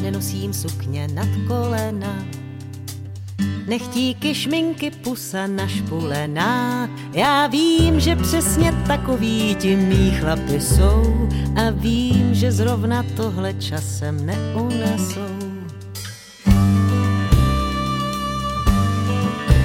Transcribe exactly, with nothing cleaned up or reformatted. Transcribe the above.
nenosím sukně nad kolena. Nechtíky, šminky, pusa našpulená. Já vím, že přesně takový ti mý chlapi jsou a vím, že zrovna tohle časem neunesou.